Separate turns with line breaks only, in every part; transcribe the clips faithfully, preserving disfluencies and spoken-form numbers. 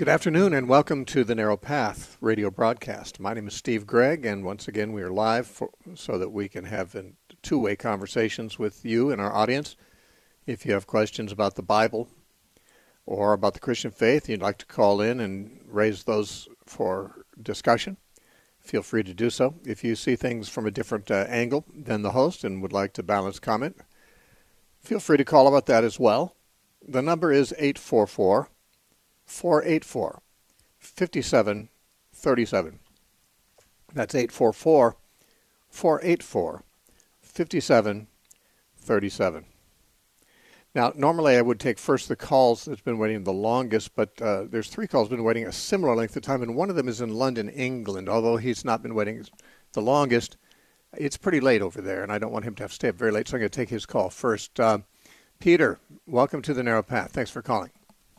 Good afternoon and welcome to the Narrow Path radio broadcast. My name is Steve Gregg, and once again we are live for, so that we can have two-way conversations with you and our audience. If you have questions about the Bible or about the Christian faith, you'd like to call in and raise those for discussion, feel free to do so. If you see things from a different uh, angle than the host and would like to balance comment, feel free to call about that as well. The number is eight four four, four eight four, five seven three seven. That's eight four four, four eight four, five seven three seven. Now, normally I would take first the calls that's been waiting the longest, but uh, there's three calls been waiting a similar length of time, and one of them is in London, England. Although he's not been waiting the longest, it's pretty late over there, and I don't want him to have to stay up very late, so I'm going to take his call first. Uh, Peter, welcome to the Narrow Path. Thanks for calling.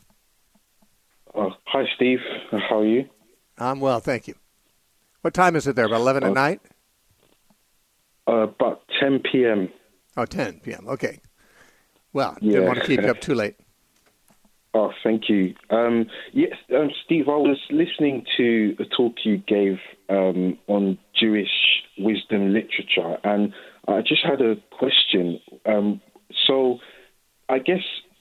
Uh, hi, Steve. How are you?
I'm well, thank you. What time is it there, about eleven uh, at night?
Uh, about ten p.m.
Oh, ten p.m., okay. Well,
yeah.
Didn't want to keep you up too late.
Oh, thank you. Um, yes, um, Steve, I was listening to a talk you gave um, on Jewish wisdom literature, and I just had a question. Um, so, I guess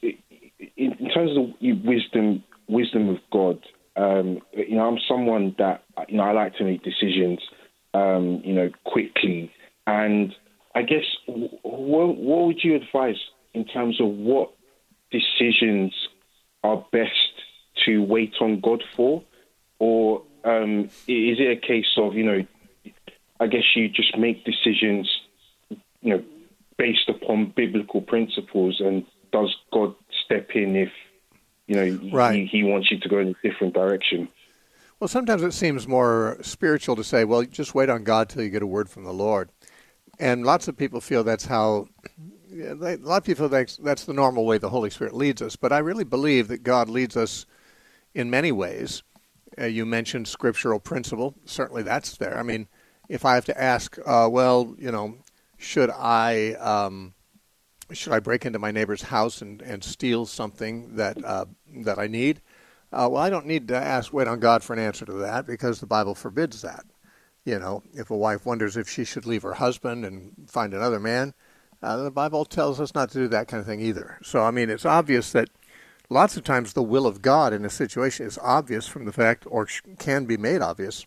in, in terms of wisdom, wisdom of God, um, you know, I'm someone that you know I like to make decisions, um, you know, quickly, and I guess what, what would you advise in terms of what decisions are best to wait on God for? Or um, is it a case of, you know, I guess you just make decisions, you know, based upon biblical principles, and does God step in if, you know,
right.
he, he wants you to go in a different direction?
Well, sometimes it seems more spiritual to say, well, just wait on God till you get a word from the Lord. And lots of people feel that's how... Yeah, a lot of people think that's the normal way the Holy Spirit leads us, but I really believe that God leads us in many ways. Uh, you mentioned scriptural principle. Certainly that's there. I mean, if I have to ask, uh, well, you know, should I um, should I break into my neighbor's house and, and steal something that uh, that I need? Uh, well, I don't need to ask, wait on God for an answer to that, because the Bible forbids that. You know, if a wife wonders if she should leave her husband and find another man, Uh, the Bible tells us not to do that kind of thing either. So, I mean, it's obvious that lots of times the will of God in a situation is obvious from the fact, or can be made obvious,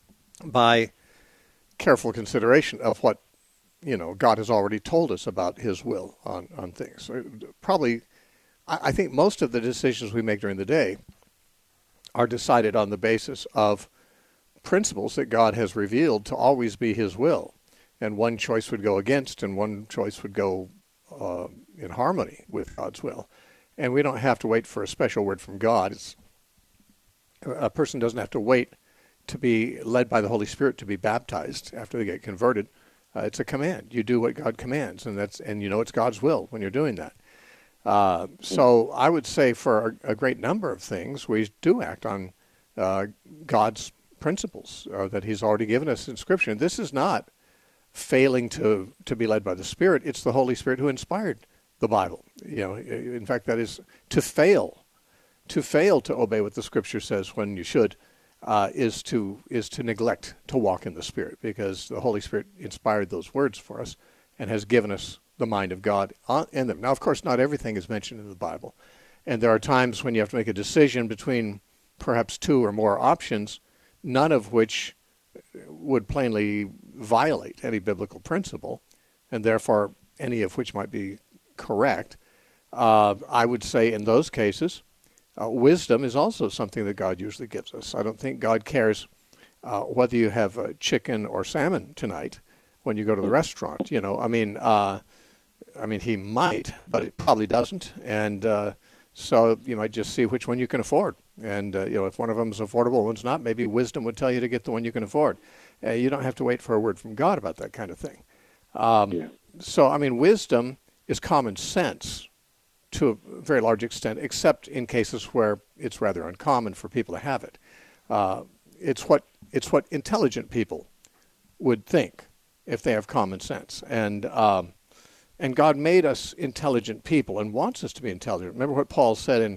by careful consideration of what, you know, God has already told us about his will on, on things. So probably, I, I think most of the decisions we make during the day are decided on the basis of principles that God has revealed to always be his will. And one choice would go against, and one choice would go uh, in harmony with God's will. And we don't have to wait for a special word from God. It's, a person doesn't have to wait to be led by the Holy Spirit to be baptized after they get converted. Uh, it's a command. You do what God commands, and that's and you know it's God's will when you're doing that. Uh, so I would say for a, a great number of things, we do act on uh, God's principles uh, that he's already given us in Scripture. And this is not failing to, to be led by the Spirit. It's the Holy Spirit who inspired the Bible. You know, in fact, that is to fail, to fail to obey what the Scripture says when you should, uh, is to is to neglect to walk in the Spirit, because the Holy Spirit inspired those words for us and has given us the mind of God in them. Now, of course, not everything is mentioned in the Bible, and there are times when you have to make a decision between perhaps two or more options, none of which would plainly violate any biblical principle, and therefore any of which might be correct. Uh, I would say in those cases, uh, wisdom is also something that God usually gives us. I don't think God cares uh, whether you have uh, chicken or salmon tonight when you go to the restaurant. You know, I mean, uh, I mean, he might, but it probably doesn't. And uh, so you might just see which one you can afford. And, uh, you know, if one of them is affordable, one's not, maybe wisdom would tell you to get the one you can afford. Uh, you don't have to wait for a word from God about that kind of thing. Um,
yeah.
So, I mean, wisdom is common sense to a very large extent, except in cases where it's rather uncommon for people to have it. Uh, it's what it's what intelligent people would think if they have common sense. And um, and God made us intelligent people and wants us to be intelligent. Remember what Paul said in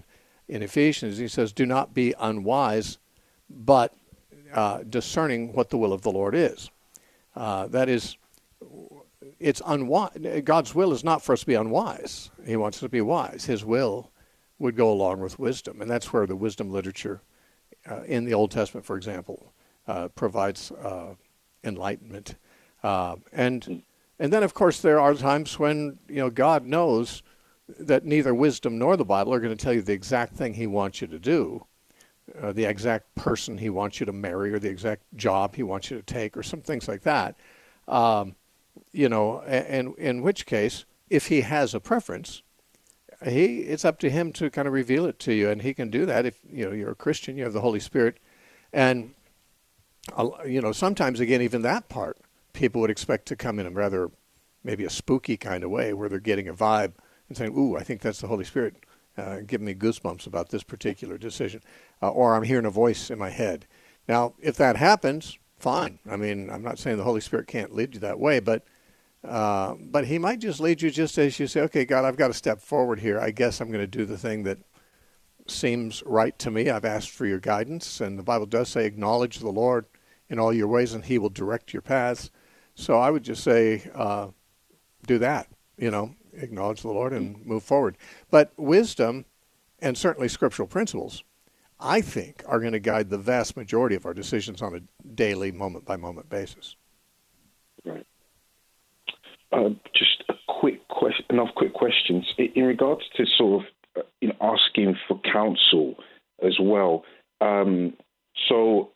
in Ephesians. He says, do not be unwise, but uh, discerning what the will of the Lord is. Uh, that is, it's unwise. God's will is not for us to be unwise. He wants us to be wise. His will would go along with wisdom, and that's where the wisdom literature uh, in the Old Testament, for example, uh, provides uh, enlightenment. Uh, and and then, of course, there are times when, you know, God knows that neither wisdom nor the Bible are going to tell you the exact thing he wants you to do, uh, the exact person he wants you to marry, or the exact job he wants you to take, or some things like that. Um, you know, and, and in which case, if he has a preference, he it's up to him to kind of reveal it to you, and he can do that if, you know, you're a Christian, you have the Holy Spirit. And, uh, you know, sometimes, again, even that part, people would expect to come in a rather maybe a spooky kind of way, where they're getting a vibe and saying, ooh, I think that's the Holy Spirit uh, giving me goosebumps about this particular decision, uh, or I'm hearing a voice in my head. Now, if that happens, fine. I mean, I'm not saying the Holy Spirit can't lead you that way, but uh, but he might just lead you just as you say, okay, God, I've got to step forward here. I guess I'm going to do the thing that seems right to me. I've asked for your guidance, and the Bible does say, acknowledge the Lord in all your ways, and he will direct your paths. So I would just say, uh, do that, you know, acknowledge the Lord and move forward. But wisdom, and certainly scriptural principles, I think are going to guide the vast majority of our decisions on a daily, moment-by-moment basis.
Right. Uh, just a quick question, enough quick questions. In regards to sort of uh, you know, asking for counsel as well, um, so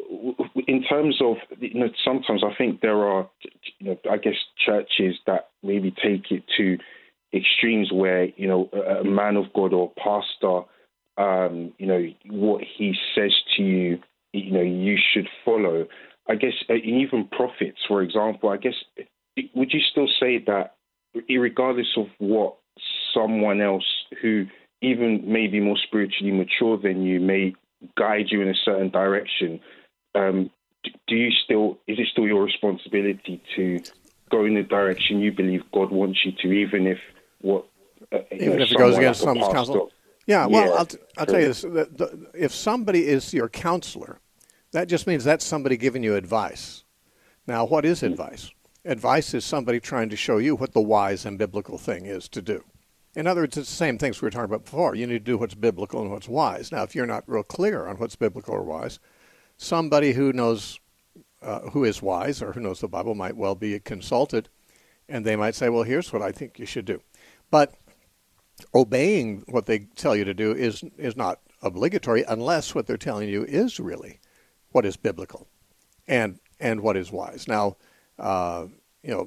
in terms of, you know, sometimes I think there are, you know, I guess churches that maybe take it to extremes where, you know, a, a man of God or pastor, um, you know, what he says to you, you know, you should follow. I guess uh, even prophets, for example, I guess, would you still say that regardless of what someone else who even maybe more spiritually mature than you may guide you in a certain direction, um, do you still, is it still your responsibility to go in the direction you believe God wants you to, even if what uh,
even
know,
if it goes against
like
someone's counsel? Yeah, well,
yeah.
I'll, t- I'll tell you this. The, the, if somebody is your counselor, that just means that's somebody giving you advice. Now, what is advice? Advice is somebody trying to show you what the wise and biblical thing is to do. In other words, it's the same things we were talking about before. You need to do what's biblical and what's wise. Now, if you're not real clear on what's biblical or wise, somebody who knows uh, who is wise or who knows the Bible might well be consulted, and they might say, well, here's what I think you should do. But obeying what they tell you to do is is not obligatory unless what they're telling you is really what is biblical and and what is wise. Now, uh, you know,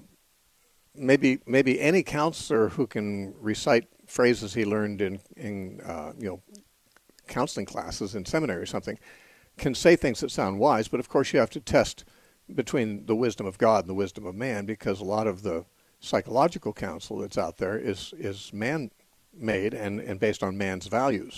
maybe maybe any counselor who can recite phrases he learned in in uh, you know counseling classes in seminary or something can say things that sound wise, but of course you have to test between the wisdom of God and the wisdom of man, because a lot of the psychological counsel that's out there is is man-made and, and based on man's values.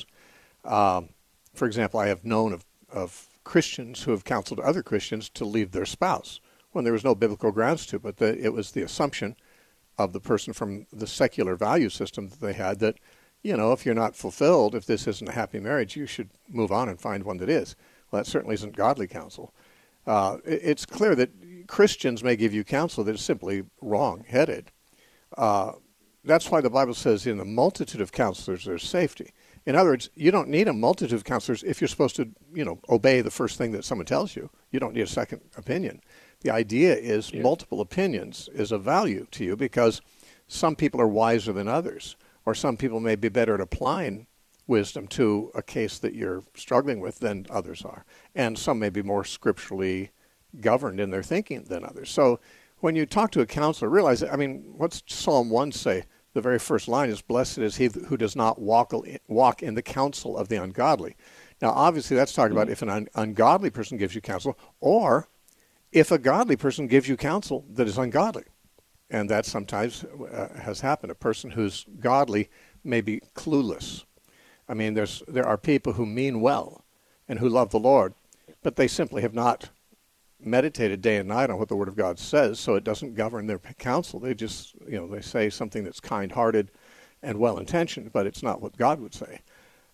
Um, for example, I have known of, of Christians who have counseled other Christians to leave their spouse when there was no biblical grounds to, but the, it was the assumption of the person from the secular value system that they had that, you know, if you're not fulfilled, if this isn't a happy marriage, you should move on and find one that is. Well, that certainly isn't godly counsel. Uh, it, it's clear that Christians may give you counsel that is simply wrong-headed. Uh, that's why the Bible says in the multitude of counselors there's safety. In other words, you don't need a multitude of counselors if you're supposed to, you know, obey the first thing that someone tells you. You don't need a second opinion. The idea is yeah. multiple opinions is of value to you because some people are wiser than others, or some people may be better at applying wisdom to a case that you're struggling with than others are. And some may be more scripturally governed in their thinking than others. So when you talk to a counselor, realize, I mean, what's Psalm one say? The very first line is, blessed is he who does not walk, walk in the counsel of the ungodly. Now, obviously, that's talking about if an un- ungodly person gives you counsel, or if a godly person gives you counsel that is ungodly. And that sometimes uh, has happened. A person who's godly may be clueless. I mean, there's there are people who mean well and who love the Lord, but they simply have not meditated day and night on what the Word of God says, so it doesn't govern their counsel. They just, you know, they say something that's kind-hearted and well-intentioned, but it's not what God would say.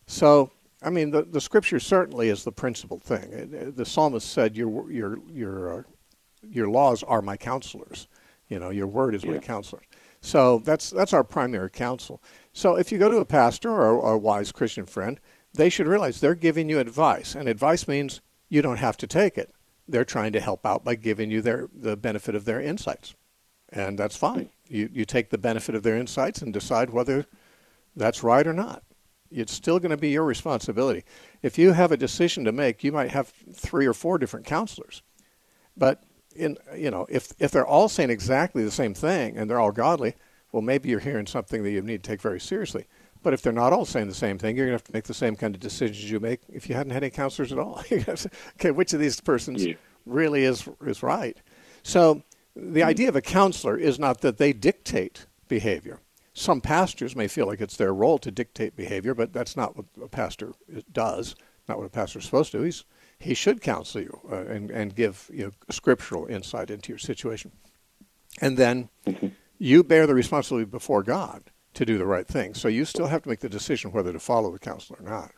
So, I mean, the, the Scripture certainly is the principal thing. The psalmist said, "Your your your uh, your laws are my counselors. You know, your word is yeah. my counselor." So that's that's our primary counsel. So if you go to a pastor or, or a wise Christian friend, they should realize they're giving you advice, and advice means you don't have to take it. They're trying to help out by giving you their the benefit of their insights, and that's fine. You you take the benefit of their insights and decide whether that's right or not. It's still going to be your responsibility. If you have a decision to make, you might have three or four different counselors. But in you know, if if they're all saying exactly the same thing and they're all godly, well, maybe you're hearing something that you need to take very seriously. But if they're not all saying the same thing, you're going to have to make the same kind of decisions you make if you hadn't had any counselors at all. Okay, which of these persons yeah. really is is right? So the mm-hmm. idea of a counselor is not that they dictate behavior. Some pastors may feel like it's their role to dictate behavior, but that's not what a pastor does, not what a pastor is supposed to do. He's, he should counsel you uh, and, and give you know, scriptural insight into your situation. And then mm-hmm. you bear the responsibility before God to do the right thing. So you still have to make the decision whether to follow the counselor or not.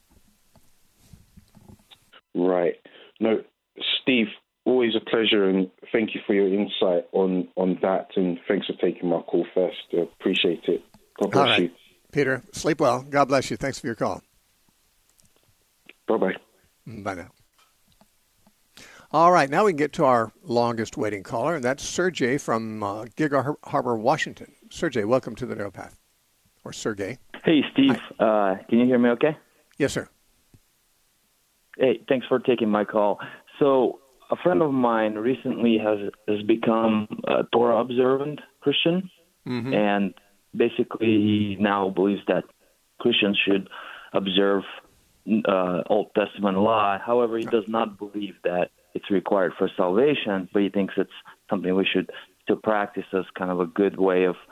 Right. No, Steve, always a pleasure, and thank you for your insight on, on that, and thanks for taking my call first. I appreciate it. God bless
All right.
you.
Peter, sleep well. God bless you. Thanks for your call.
Bye-bye.
Bye now. All right, now we can get to our longest waiting caller, and that's Sergey from uh, Gig Harbor, Washington. Sergey, welcome to the Narrow Path. Or Sergey.
Hey, Steve. Uh, can you hear me okay?
Yes, sir.
Hey, thanks for taking my call. So a friend of mine recently has, has become a Torah observant Christian, mm-hmm. and basically he now believes that Christians should observe uh, Old Testament law. However, he does not believe that it's required for salvation, but he thinks it's something we should still practice as kind of a good way of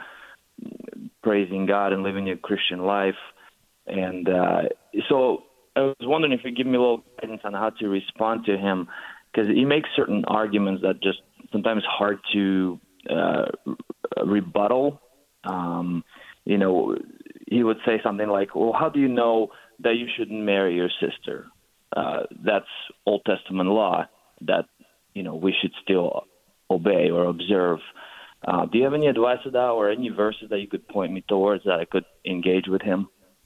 praising God and living a Christian life. And uh, so I was wondering if you give me a little guidance on how to respond to him, because he makes certain arguments that just sometimes hard to uh, rebuttal. Um, you know, he would say something like, well, how do you know that you shouldn't marry your sister? Uh, that's Old Testament law that, you know, we should still obey or observe. Uh, do you have any advice on that, or any verses that you could point me towards that I could engage with him?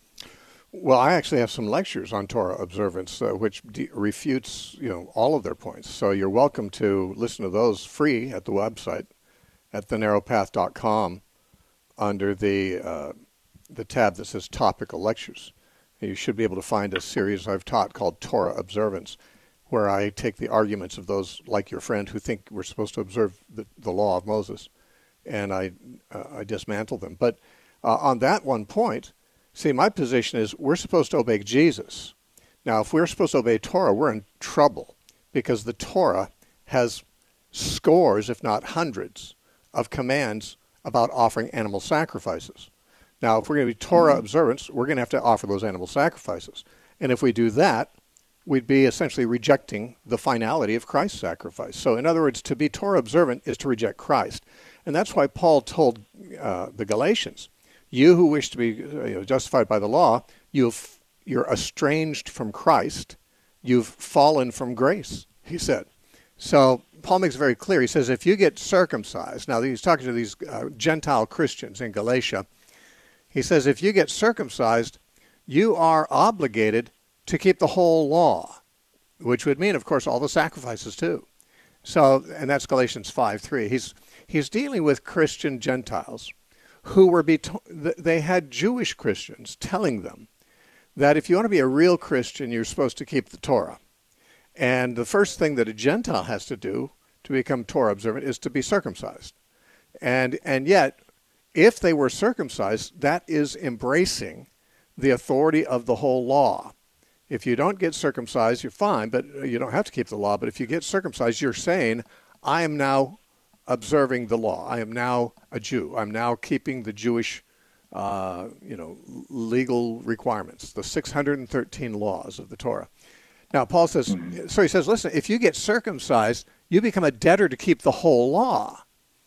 Well, I actually have some lectures on Torah observance, uh, which de- refutes, you know, all of their points. So you're welcome to listen to those free at the website at the narrow path dot com under the uh, the tab that says Topical Lectures. You should be able to find a series I've taught called Torah Observance, where I take the arguments of those like your friend who think we're supposed to observe the, the law of Moses, and I uh, I dismantle them. But uh, on that one point, see, my position is we're supposed to obey Jesus. Now, if we're supposed to obey Torah, we're in trouble, because the Torah has scores, if not hundreds, of commands about offering animal sacrifices. Now, if we're going to be Torah observants, we're going to have to offer those animal sacrifices. And if we do that, we'd be essentially rejecting the finality of Christ's sacrifice. So, in other words, to be Torah observant is to reject Christ. And that's why Paul told uh, the Galatians, you who wish to be you know, justified by the law, you've, you're estranged from Christ. You've fallen from grace, he said. So Paul makes it very clear. He says, if you get circumcised, now he's talking to these uh, Gentile Christians in Galatia. He says, if you get circumcised, you are obligated to keep the whole law, which would mean, of course, all the sacrifices too. So, and that's Galatians five three. He's, he's dealing with Christian Gentiles who were, be they had Jewish Christians telling them that if you want to be a real Christian, you're supposed to keep the Torah. And the first thing that a Gentile has to do to become Torah observant is to be circumcised. And and yet, if they were circumcised, that is embracing the authority of the whole law. If you don't get circumcised, you're fine, but you don't have to keep the law. But if you get circumcised, you're saying, I am now observing the law. I am now a Jew. I'm now keeping the Jewish, uh, you know, legal requirements, the six hundred thirteen laws of the Torah. Now, Paul says, mm-hmm. so he says, listen, if you get circumcised, you become a debtor to keep the whole law.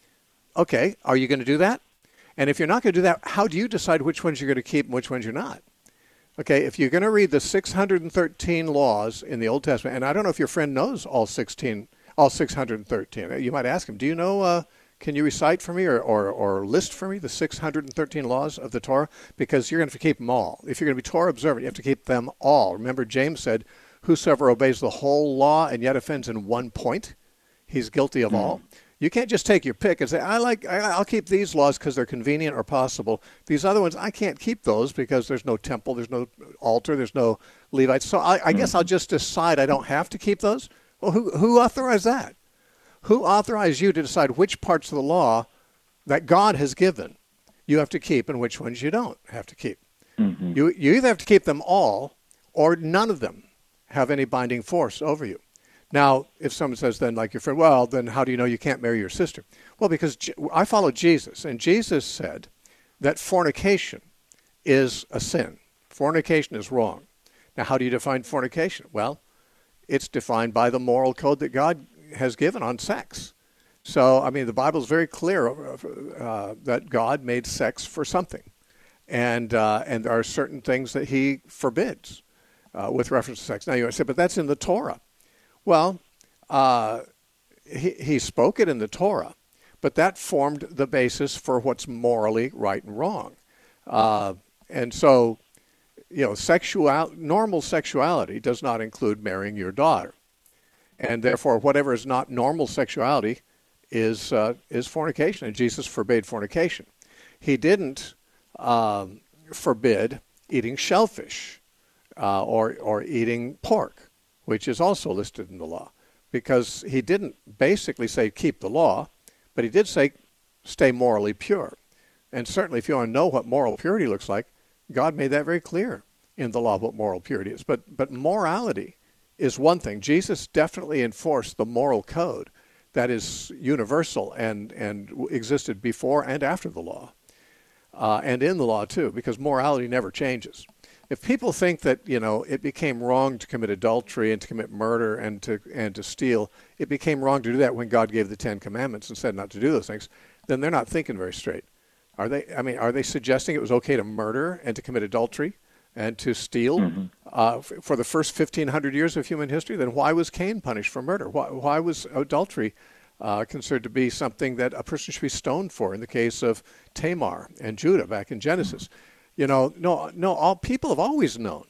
Okay, are you going to do that? And if you're not going to do that, how do you decide which ones you're going to keep and which ones you're not? Okay, if you're going to read the six hundred thirteen laws in the Old Testament, and I don't know if your friend knows all sixteen, all six hundred thirteen. You might ask him, do you know, uh, can you recite for me or, or, or list for me the six hundred thirteen laws of the Torah? Because you're going to have to keep them all. If you're going to be Torah observant, you have to keep them all. Remember, James said, whosoever obeys the whole law and yet offends in one point, he's guilty of mm. all. You can't just take your pick and say, I like, I'll keep these laws because they're convenient or possible. These other ones, I can't keep those because there's no temple, there's no altar, there's no Levites. So I, I mm-hmm. guess I'll just decide I don't have to keep those. Well, who, who authorized that? Who authorized you to decide which parts of the law that God has given you have to keep and which ones you don't have to keep? Mm-hmm. You, you either have to keep them all or none of them have any binding force over you. Now, if someone says then, like your friend, well, then how do you know you can't marry your sister? Well, because I follow Jesus, and Jesus said that fornication is a sin. Fornication is wrong. Now, how do you define fornication? Well, it's defined by the moral code that God has given on sex. So, I mean, the Bible is very clear uh, that God made sex for something. And uh, and there are certain things that he forbids uh, with reference to sex. Now, you might say, but that's in the Torah. Well, uh, he, he spoke it in the Torah, but that formed the basis for what's morally right and wrong. Uh, and so, you know, sexual, normal sexuality does not include marrying your daughter. And therefore, whatever is not normal sexuality is uh, is fornication, and Jesus forbade fornication. He didn't um, forbid eating shellfish uh, or or eating pork, which is also listed in the law, because he didn't basically say keep the law, but he did say stay morally pure. And certainly if you want to know what moral purity looks like, God made that very clear in the law what moral purity is. But but morality is one thing. Jesus definitely enforced the moral code that is universal and, and existed before and after the law, uh, and in the law too, because morality never changes. If people think that, you know, it became wrong to commit adultery and to commit murder and to and to steal, it became wrong to do that when God gave the Ten Commandments and said not to do those things, then they're not thinking very straight. Are they? I mean, are they suggesting it was okay to murder and to commit adultery and to steal mm-hmm. uh, f- for the first fifteen hundred years of human history? Then why was Cain punished for murder? Why, why was adultery uh, considered to be something that a person should be stoned for in the case of Tamar and Judah back in Genesis? Mm-hmm. You know, no, no. All people have always known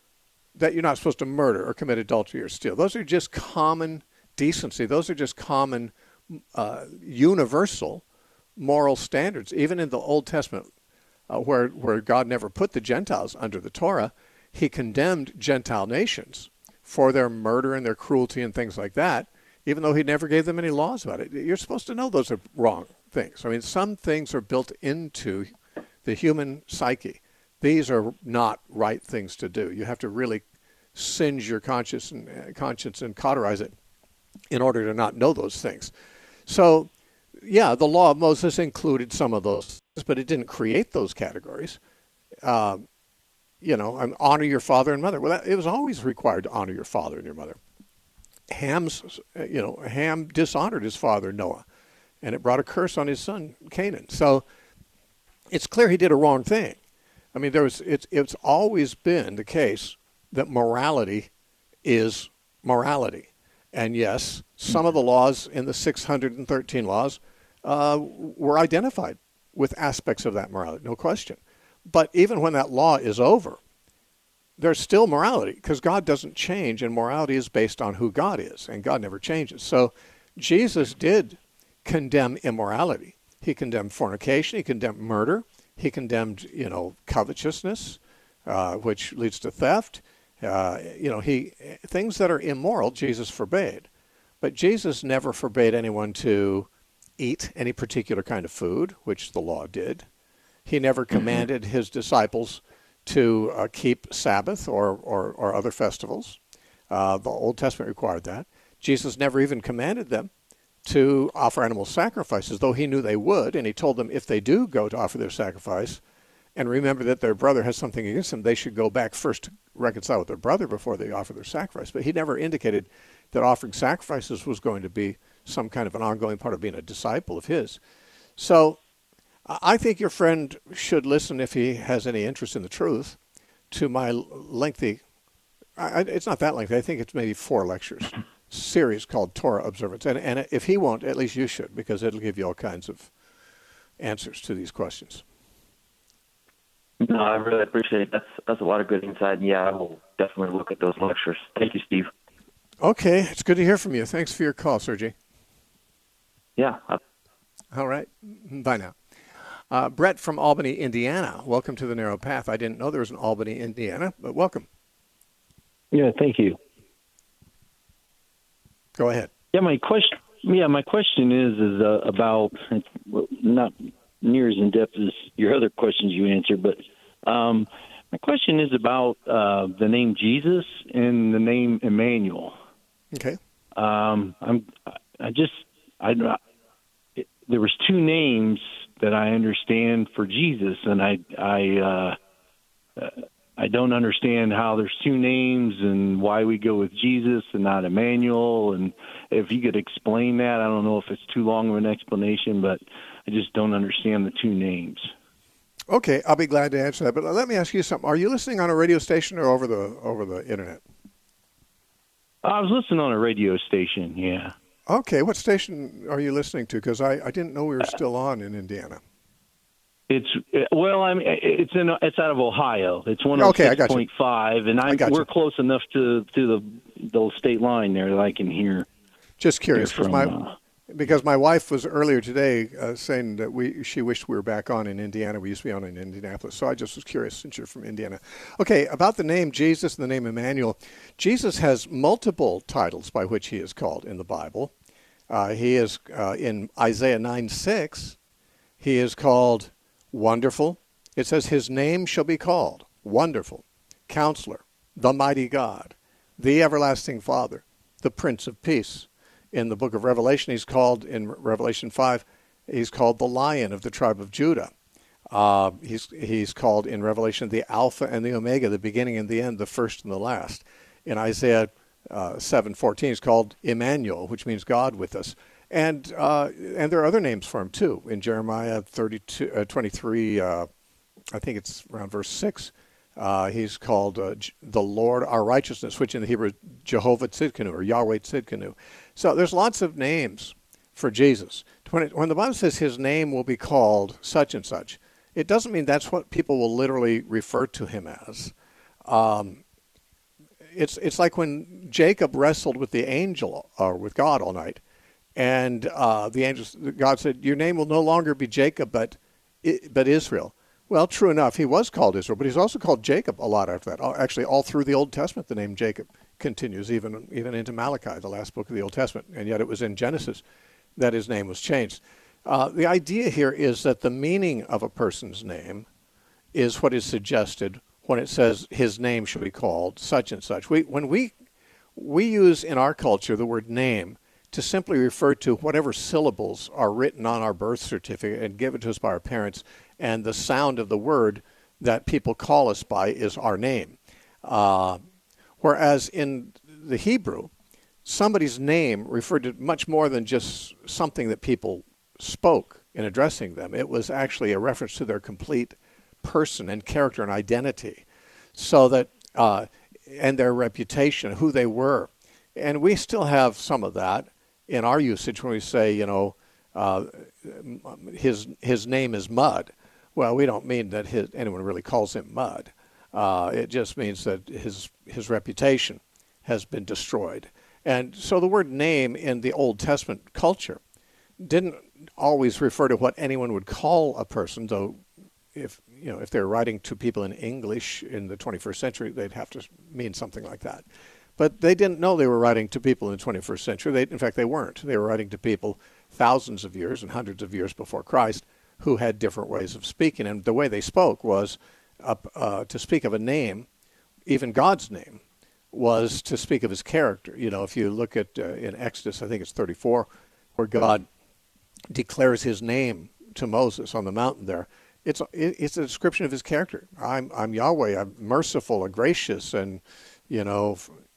that you're not supposed to murder or commit adultery or steal. Those are just common decency. Those are just common, uh, universal moral standards. Even in the Old Testament, uh, where where God never put the Gentiles under the Torah, he condemned Gentile nations for their murder and their cruelty and things like that, even though he never gave them any laws about it. You're supposed to know those are wrong things. I mean, some things are built into the human psyche. These are not right things to do. You have to really singe your conscience and, uh, conscience and cauterize it in order to not know those things. So, yeah, the law of Moses included some of those, but it didn't create those categories. Uh, you know, and honor your father and mother. Well, that, it was always required to honor your father and your mother. Ham's, you know, Ham dishonored his father Noah, and it brought a curse on his son Canaan. So it's clear he did a wrong thing. I mean, there was it's it's always been the case that morality is morality. And yes, some of the laws in the six hundred thirteen laws uh, were identified with aspects of that morality, no question. But even when that law is over, there's still morality, because God doesn't change, and morality is based on who God is, and God never changes. So Jesus did condemn immorality. He condemned fornication. He condemned murder. He condemned, you know, covetousness, uh, which leads to theft. Uh, you know, he things that are immoral, Jesus forbade. But Jesus never forbade anyone to eat any particular kind of food, which the law did. He never commanded his disciples to uh, keep Sabbath or, or, or other festivals. Uh, the Old Testament required that. Jesus never even commanded them to offer animal sacrifices, though he knew they would, and he told them if they do go to offer their sacrifice and remember that their brother has something against them, they should go back first to reconcile with their brother before they offer their sacrifice. But he never indicated that offering sacrifices was going to be some kind of an ongoing part of being a disciple of his. So I think your friend should listen if he has any interest in the truth to my lengthy, I, it's not that lengthy, I think it's maybe four lectures, series called Torah Observance. And, and if he won't, at least you should, because it'll give you all kinds of answers to these questions.
No, I really appreciate it. That's, that's a lot of good insight. Yeah, I will definitely look at those lectures. Thank you, Steve.
Okay, it's good to hear from you. Thanks for your call, Sergey.
Yeah.
All right. Bye now. Uh, Brett from Albany, Indiana. Welcome to the Narrow Path. I didn't know there was an Albany, Indiana, but welcome.
Yeah, thank you.
Go ahead.
Yeah, my question. Yeah, my question is is uh, about well, not near as in depth as your other questions you answered, but um, my question is about uh, the name Jesus and the name Emmanuel.
Okay.
Um, I'm. I just. I. It, there was two names that I understand for Jesus, and I. I. Uh, I don't understand how there's two names and why we go with Jesus and not Emmanuel. And if you could explain that, I don't know if it's too long of an explanation, but I just don't understand the two names.
Okay, I'll be glad to answer that. But let me ask you something. Are you listening on a radio station or over the over the internet?
I was listening on a radio station, yeah.
Okay, what station are you listening to? Because I, I didn't know we were still on in Indiana.
It's well, I mean, it's in it's out of Ohio. It's one hundred six point five, and I'm,
I
we're
you.
close enough to to the the state line there that I can hear.
Just curious,
from,
my,
uh,
because my wife was earlier today uh, saying that we she wished we were back on in Indiana. We used to be on in Indianapolis, so I just was curious since you're from Indiana. Okay, about the name Jesus and the name Emmanuel. Jesus has multiple titles by which he is called in the Bible. Uh, he is uh, in Isaiah nine six. He is called Wonderful. It says his name shall be called Wonderful, Counselor, the Mighty God, the Everlasting Father, the Prince of Peace. In the book of Revelation, he's called, in Revelation five, he's called the Lion of the tribe of Judah. Uh, he's, he's called in Revelation the Alpha and the Omega, the beginning and the end, the first and the last. In Isaiah uh, seven fourteen, he's called Emmanuel, which means God with us. And uh, and there are other names for him, too. In Jeremiah thirty-two, uh, twenty-three, uh, I think it's around verse six, uh, he's called uh, the Lord our righteousness, which in the Hebrew is Jehovah Tzidkenu, or Yahweh Tzidkenu. So there's lots of names for Jesus. When, it, when the Bible says his name will be called such and such, it doesn't mean that's what people will literally refer to him as. Um, it's, it's like when Jacob wrestled with the angel, or with God all night. And uh, the angels, God said, your name will no longer be Jacob, but but Israel. Well, true enough, he was called Israel, but he's also called Jacob a lot after that. Actually, all through the Old Testament, the name Jacob continues, even even into Malachi, the last book of the Old Testament. And yet it was in Genesis that his name was changed. Uh, the idea here is that the meaning of a person's name is what is suggested when it says his name should be called such and such. We when we we use in our culture the word name to simply refer to whatever syllables are written on our birth certificate and given to us by our parents, and the sound of the word that people call us by is our name. Uh, whereas in the Hebrew, somebody's name referred to much more than just something that people spoke in addressing them. It was actually a reference to their complete person and character and identity, so that uh, and their reputation, who they were. And we still have some of that in our usage when we say, you know, uh, his his name is Mud. Well, we don't mean that his, anyone really calls him Mud. Uh, it just means that his his reputation has been destroyed. And so the word name in the Old Testament culture didn't always refer to what anyone would call a person, though if you know if they're writing to people in English in the twenty-first century, they'd have to mean something like that. But they didn't know they were writing to people in the twenty-first century. They, in fact, they weren't. They were writing to people thousands of years and hundreds of years before Christ who had different ways of speaking. And the way they spoke was uh, uh, to speak of a name, even God's name, was to speak of his character. You know, if you look at uh, in Exodus, I think it's thirty-four, where God declares his name to Moses on the mountain there, it's it's a description of his character. I'm I'm Yahweh. I'm merciful and gracious, and you know,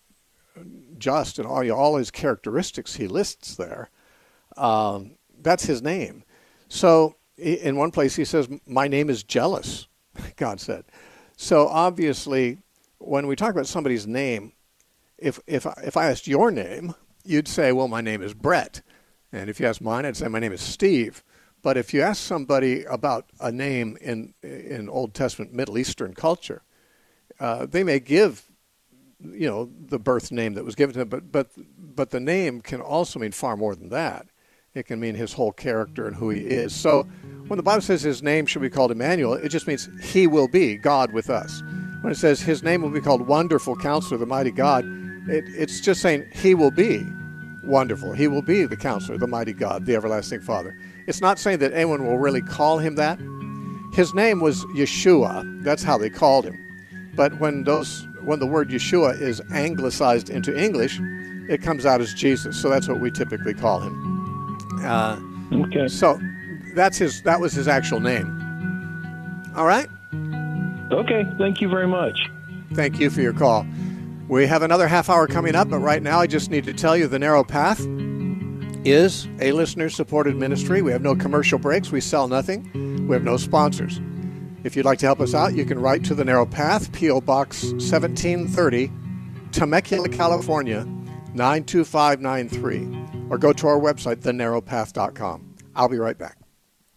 just, and all all his characteristics he lists there. Um, that's his name. So in one place he says, "My name is jealous," God said. So obviously, when we talk about somebody's name, if if if I asked your name, you'd say, well, my name is Brett. And if you asked mine, I'd say my name is Steve. But if you ask somebody about a name in in Old Testament Middle Eastern culture, uh, they may give, you know, the birth name that was given to them, but but but the name can also mean far more than that. It can mean his whole character and who he is. So when the Bible says his name shall be called Emmanuel, it just means he will be God with us. When it says his name will be called Wonderful Counselor, the Mighty God, it, it's just saying he will be wonderful. He will be the Counselor, the Mighty God, the Everlasting Father. It's not saying that anyone will really call him that. His name was Yeshua. That's how they called him. But when those when the word Yeshua is anglicized into English, it comes out as Jesus. So that's what we typically call him. Uh,
okay.
So that's his. That was his actual name. All right.
Okay. Thank you very much.
Thank you for your call. We have another half hour coming up, but right now I just need to tell you the Narrow Path is a listener-supported ministry. We have no commercial breaks. We sell nothing. We have no sponsors. If you'd like to help us out, you can write to The Narrow Path, P O. Box seventeen thirty, Temecula, California, nine two five nine three, or go to our website, the narrow path dot com. I'll be right back.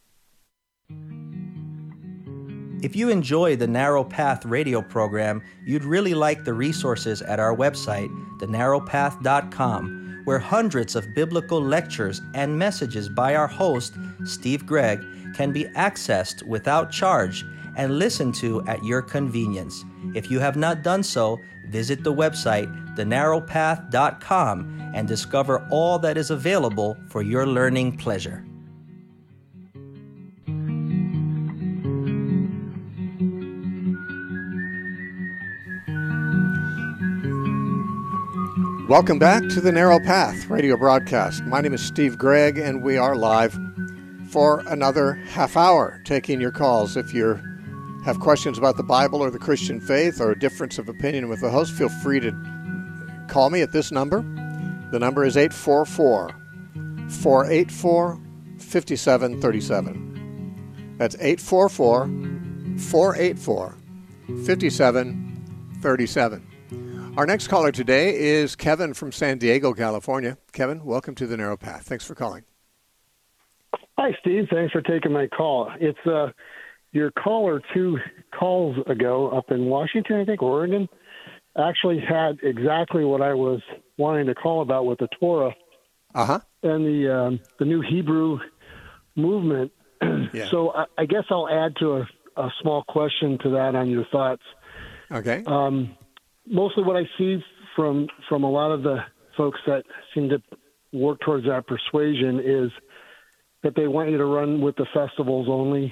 If you enjoy the Narrow Path radio program, you'd really like the resources at our website, the narrow path dot com, where hundreds of biblical lectures and messages by our host, Steve Gregg, can be accessed without charge and listened to at your convenience. If you have not done so, visit the website, the narrow path dot com, and discover all that is available for your learning pleasure.
Welcome back to the Narrow Path radio broadcast. My name is Steve Gregg, and we are live for another half hour, taking your calls. If you have questions about the Bible or the Christian faith or a difference of opinion with the host, feel free to call me at this number. The number is eight four four, four eight four, five seven three seven. That's eight four four, four eight four, five seven three seven. Our next caller today is Kevin from San Diego, California. Kevin, welcome to the Narrow Path. Thanks for calling.
Hi, Steve. Thanks for taking my call. It's uh, your caller two calls ago up in Washington, I think, Oregon, actually had exactly what I was wanting to call about with the Torah
uh-huh.
and the um, the new Hebrew movement.
Yeah.
So I, I guess I'll add to a, a small question to that on your thoughts.
Okay.
Um, mostly what I see from from a lot of the folks that seem to work towards that persuasion is that they want you to run with the festivals only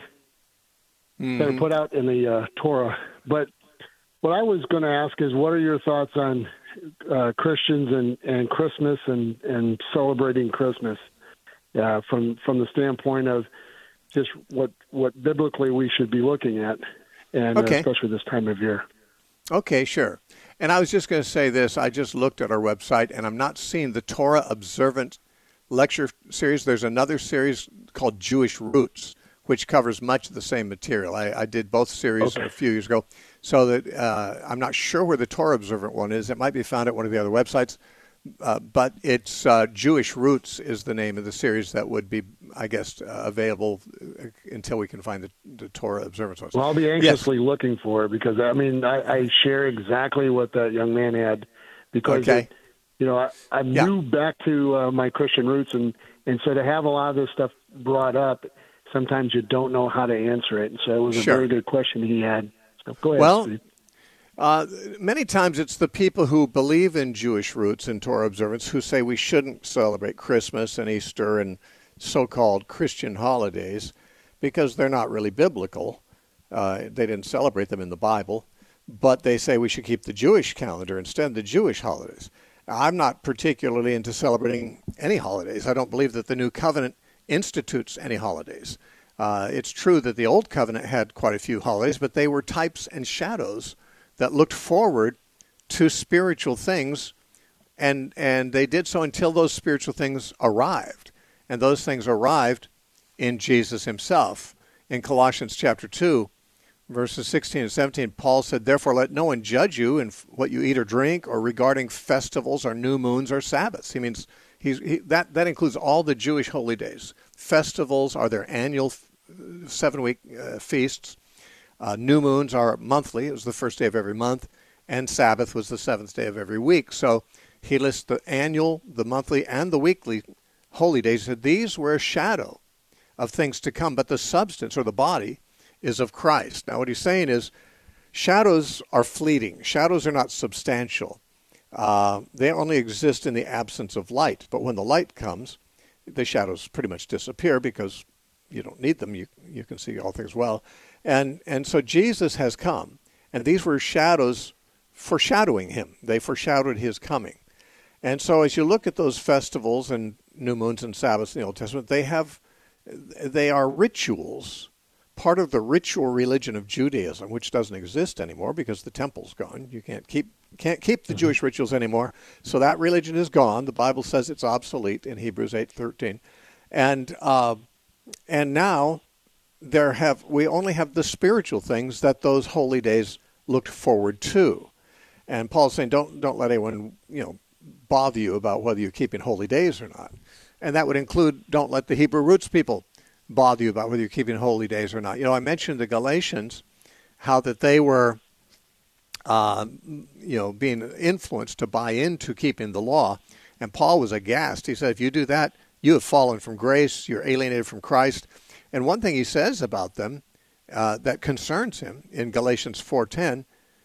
mm-hmm. that are put out in the uh, Torah. But what I was going to ask is, what are your thoughts on uh, Christians and, and Christmas and, and celebrating Christmas uh, from from the standpoint of just what what biblically we should be looking at, and
okay.
uh, especially this time of year?
Okay, sure. And I was just going to say this. I just looked at our website, and I'm not seeing the Torah Observant lecture series. There's another series called Jewish Roots, which covers much of the same material. I, I did both series
okay.
a few years ago, so that uh, I'm not sure where the Torah Observant one is. It might be found at one of the other websites, uh, but it's uh, Jewish Roots is the name of the series that would be, I guess, uh, available until we can find the, the Torah Observant source.
Well, I'll be anxiously
yes.
looking for it because, I mean, I, I share exactly what that young man had because,
okay.
it, you know, I, I'm
yeah.
new back to uh, my Christian roots, and, and so to have a lot of this stuff brought up, sometimes you don't know how to answer it. And so it was
sure.
a very good question he had. So go ahead,
well,
Steve.
Uh, many times it's the people who believe in Jewish roots and Torah observance who say we shouldn't celebrate Christmas and Easter and so-called Christian holidays because they're not really biblical. Uh, they didn't celebrate them in the Bible, but they say we should keep the Jewish calendar instead, the Jewish holidays. Now, I'm not particularly into celebrating any holidays. I don't believe that the New Covenant institutes any holidays. Uh, it's true that the Old Covenant had quite a few holidays, but they were types and shadows that looked forward to spiritual things, and and they did so until those spiritual things arrived. And those things arrived in Jesus himself. In Colossians chapter two, verses sixteen and seventeen, Paul said, "Therefore let no one judge you in what you eat or drink, or regarding festivals or new moons or Sabbaths." He means he's, he, that, that includes all the Jewish holy days. Festivals are their annual seven-week uh, feasts. Uh, new moons are monthly. It was the first day of every month. And Sabbath was the seventh day of every week. So he lists the annual, the monthly, and the weekly holy days. He said these were a shadow of things to come, but the substance, or the body, is of Christ. Now what he's saying is shadows are fleeting. Shadows are not substantial. Uh, they only exist in the absence of light. But when the light comes, the shadows pretty much disappear because you don't need them. You you can see all things well. And and so Jesus has come, and these were shadows foreshadowing him. They foreshadowed his coming. And so as you look at those festivals and new moons and Sabbaths in the Old Testament, they have they are rituals, part of the ritual religion of Judaism, which doesn't exist anymore because the temple's gone. You can't keep can't keep the Jewish rituals anymore. So that religion is gone. The Bible says it's obsolete in Hebrews eight thirteen. And uh, and now there have we only have the spiritual things that those holy days looked forward to. And Paul's saying, don't don't let anyone, you know, bother you about whether you're keeping holy days or not. And that would include, don't let the Hebrew roots people bother you about whether you're keeping holy days or not. You know, I mentioned the Galatians, how that they were, uh, you know, being influenced to buy into keeping the law. And Paul was aghast. He said, if you do that, you have fallen from grace. You're alienated from Christ. And one thing he says about them uh, that concerns him in Galatians four ten,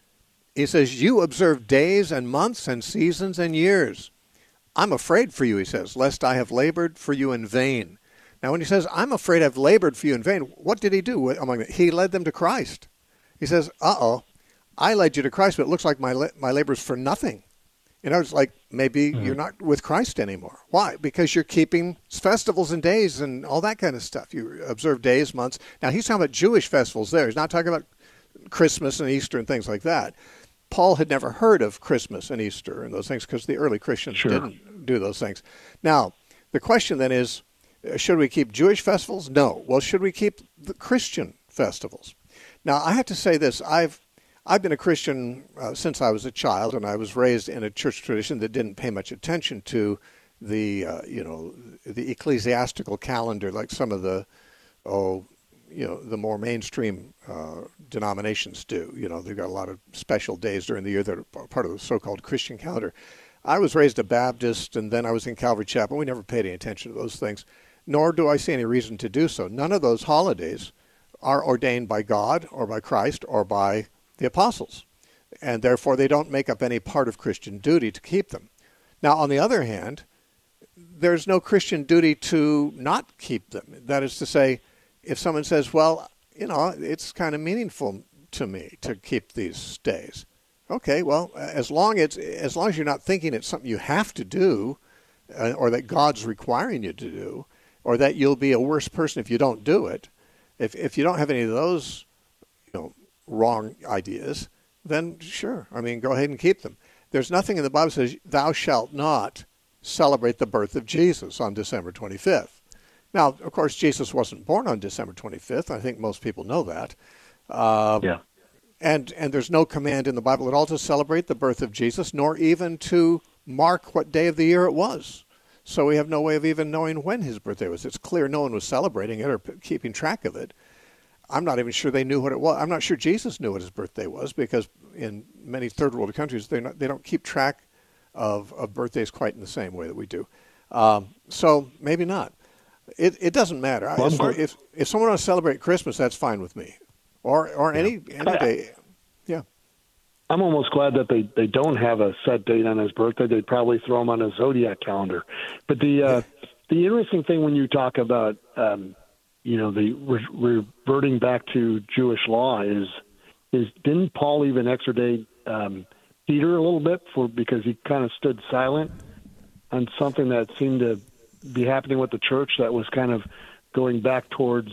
he says, you observe days and months and seasons and years. I'm afraid for you, he says, lest I have labored for you in vain. Now, when he says, I'm afraid I've labored for you in vain, what did he do among them? He led them to Christ. He says, uh-oh, I led you to Christ, but it looks like my la- my labor is for nothing. You know, it's like maybe mm-hmm. you're not with Christ anymore. Why? Because you're keeping festivals and days and all that kind of stuff. You observe days, months. Now, he's talking about Jewish festivals there. He's not talking about Christmas and Easter and things like that. Paul had never heard of Christmas and Easter and those things because the early Christians sure. didn't do those things. Now, the question then is, should we keep Jewish festivals? No. Well, should we keep the Christian festivals? Now, I have to say this. I've I've been a Christian uh, since I was a child, and I was raised in a church tradition that didn't pay much attention to the, uh, you know, the ecclesiastical calendar like some of the, oh, you know, the more mainstream uh, denominations do. You know, they've got a lot of special days during the year that are part of the so-called Christian calendar. I was raised a Baptist, and then I was in Calvary Chapel. We never paid any attention to those things, nor do I see any reason to do so. None of those holidays are ordained by God or by Christ or by the apostles, and therefore they don't make up any part of Christian duty to keep them. Now, on the other hand, there's no Christian duty to not keep them. That is to say, if someone says, well, you know, it's kind of meaningful to me to keep these days. Okay, well, as long as, as long as you're not thinking it's something you have to do uh, or that God's requiring you to do, or that you'll be a worse person if you don't do it, if if you don't have any of those, you know, wrong ideas, then sure, I mean, go ahead and keep them. There's nothing in the Bible that says, thou shalt not celebrate the birth of Jesus on December twenty-fifth. Now, of course, Jesus wasn't born on December twenty-fifth. I think most people know that. Uh,
yeah.
And and there's no command in the Bible at all to celebrate the birth of Jesus, nor even to mark what day of the year it was. So we have no way of even knowing when his birthday was. It's clear no one was celebrating it or p- keeping track of it. I'm not even sure they knew what it was. I'm not sure Jesus knew what his birthday was, because in many third world countries, they're not, they don't keep track of, of birthdays quite in the same way that we do. Um, so maybe not. It it doesn't matter. Well, far, if if someone wants to celebrate Christmas, that's fine with me, or or any yeah. any day. Yeah.
I'm almost glad that they, they don't have a set date on his birthday. They'd probably throw him on a zodiac calendar. But the uh, the interesting thing when you talk about um, you know the re- reverting back to Jewish law is is didn't Paul even extradite um, Peter a little bit for because he kind of stood silent on something that seemed to be happening with the church that was kind of going back towards